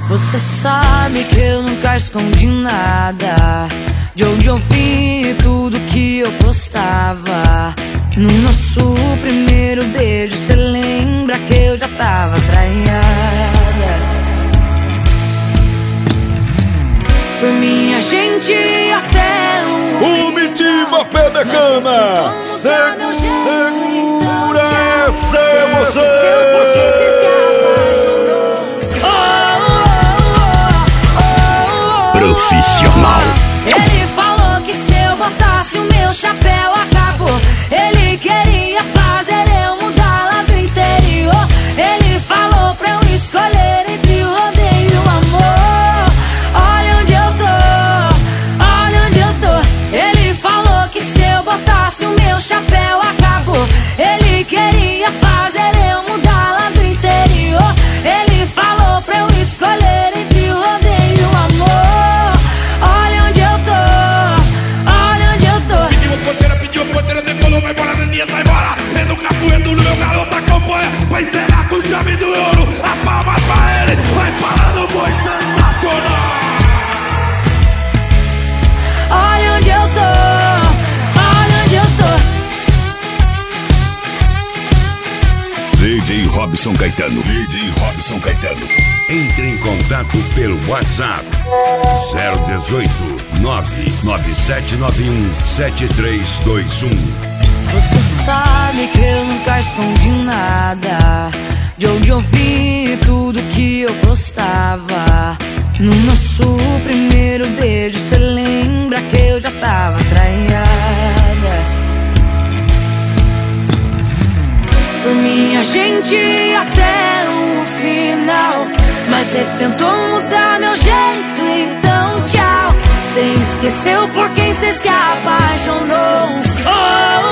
Você sabe que eu nunca escondi nada, de onde eu vi tudo que eu postava. No nosso primeiro beijo, cê lembra que eu já tava traída. Por minha gente até o Mitiba Pé de Cana. Segura essa emoção. Profissional. Ele falou que se eu botasse o meu chapéu acabou. Ele queria fazer eu mudar lá do interior. Ele falou pra eu escolher entre o rodeio e o amor. Olha onde eu tô, olha onde eu tô. Ele falou que se eu botasse o meu chapéu acabou. Ele queria fazer eu mudar lá do interior. Ele falou pra eu escolher entre o rodeio e o amor. Vai embora, no capoeiro no meu garoto acompanha. Vai zerar com o chave do ouro. A palma pra ele, vai parar no boi sensacional. Olha onde eu tô, olha onde eu tô. DJ Robson Caetano. DJ Robson Caetano. Entre em contato pelo WhatsApp 018 99791 7321. Você sabe que eu nunca escondi nada, de onde eu vi tudo que eu postava. No nosso primeiro beijo, cê lembra que eu já tava traída. Por minha gente até o final, mas cê tentou mudar meu jeito, então tchau. Cê esqueceu por quem cê se apaixonou. Oh,